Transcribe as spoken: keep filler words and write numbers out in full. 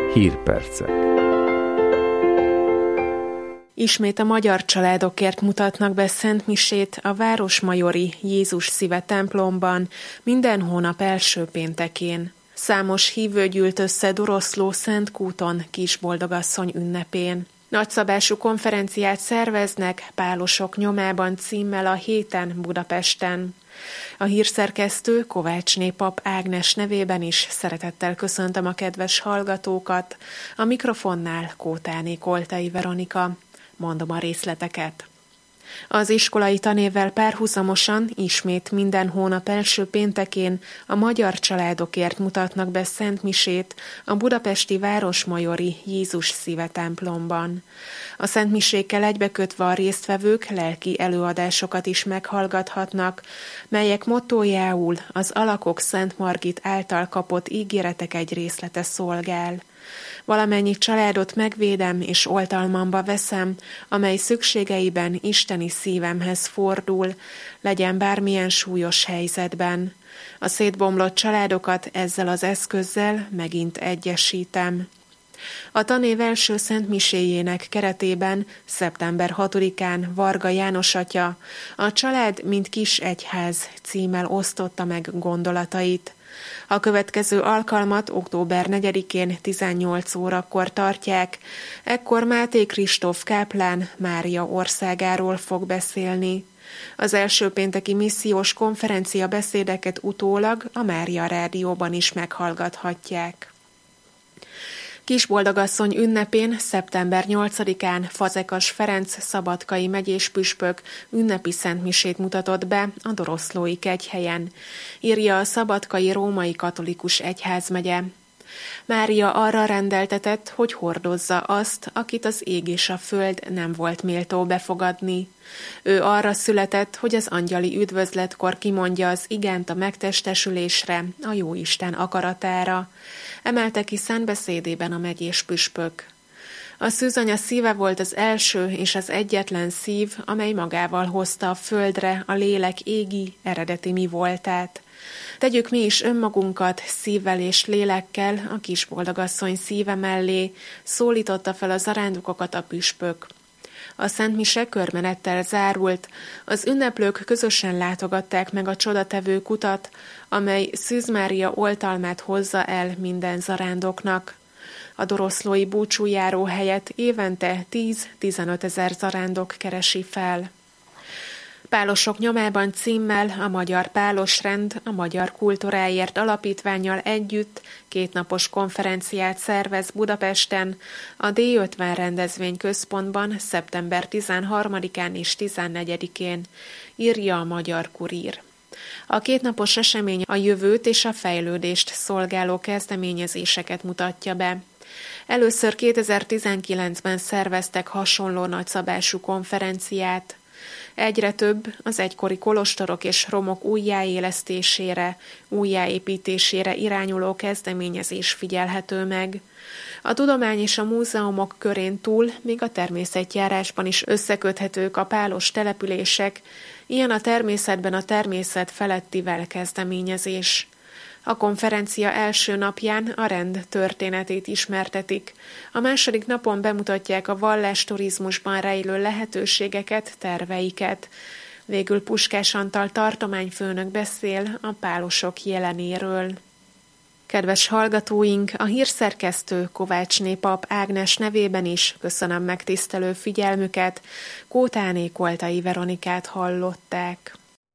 Hírpercek. Ismét a magyar családokért mutatnak be szentmisét a városmajori Jézus Szíve templomban minden hónap első péntekén. Számos hívő gyűlt össze Doroszló Szentkúton Kisboldogasszony ünnepén. Nagyszabású konferenciát szerveznek Pálosok nyomában címmel a héten Budapesten. A hírszerkesztő Kovácsné pap Ágnes nevében is szeretettel köszöntöm a kedves hallgatókat. A mikrofonnál Kótáné Koltai Veronika. Mondom a részleteket. Az iskolai tanévvel párhuzamosan ismét minden hónap első péntekén a magyar családokért mutatnak be szentmisét a budapesti városmajori Jézus Szíve templomban. A szentmisékkel egybekötve a résztvevők lelki előadásokat is meghallgathatnak, melyek mottójául az Alakok Szent Margit által kapott ígéretek egy részlete szolgál. Valamennyi családot megvédem és oltalmamba veszem, amely szükségeiben isteni szívemhez fordul, legyen bármilyen súlyos helyzetben. A szétbomlott családokat ezzel az eszközzel megint egyesítem. A tanév első szentmiséjének keretében szeptember hatodikán Varga János atya a Család mint kis egyház címmel osztotta meg gondolatait. A következő alkalmat október negyedikén tizennyolc órakor tartják, ekkor Máté Kristóf káplán Mária országáról fog beszélni. Az első pénteki missziós konferencia beszédeket utólag a Mária Rádióban is meghallgathatják. Kisboldogasszony ünnepén szeptember nyolcadikán Fazekas Ferenc szabadkai megyés püspök ünnepi szentmisét mutatott be a Doroszlói kegyhelyen, írja a Szabadkai Római Katolikus Egyházmegye. Mária arra rendeltetett, hogy hordozza azt, akit az ég és a föld nem volt méltó befogadni. Ő arra született, hogy az angyali üdvözletkor kimondja az igent a megtestesülésre, a Jóisten akaratára. Emelte ki szentbeszédében a megyés püspök. A szűzanya szíve volt az első és az egyetlen szív, amely magával hozta a földre a lélek égi, eredeti mi voltát. Tegyük mi is önmagunkat szívvel és lélekkel a Kisboldogasszony szíve mellé, szólította fel az zarándokokat a püspök. A szentmise körmenettel zárult, az ünneplők közösen látogatták meg a csodatevő kutat, amely Szűz Mária oltalmát hozza el minden zarándoknak. A doroszlói búcsújáró helyett évente tíz-tizenöt ezer zarándok keresi fel. Pálosok nyomában címmel a Magyar Pálosrend a Magyar Kultúráért Alapítvánnyal együtt kétnapos konferenciát szervez Budapesten, a dé ötven rendezvényközpontban szeptember tizenharmadikán és tizennegyedikén, írja a Magyar Kurír. A kétnapos esemény a jövőt és a fejlődést szolgáló kezdeményezéseket mutatja be. Először kétezer-tizenkilencben szerveztek hasonló nagyszabású konferenciát. Egyre több az egykori kolostorok és romok újjáélesztésére, újjáépítésére irányuló kezdeményezés figyelhető meg. A tudomány és a múzeumok körén túl még a természetjárásban is összeköthetők a pálos települések, ilyen a természetben a természet felettivel kezdeményezés. A konferencia első napján a rend történetét ismertetik, a második napon bemutatják a vallásturizmusban rejlő lehetőségeket, terveiket. Végül Puskás Antal tartományfőnök beszél a pálosok jelenéről. Kedves hallgatóink, a hírszerkesztő Kovácsné pap Ágnes nevében is köszönöm megtisztelő figyelmüket, Kótáné Koltai Veronikát hallották.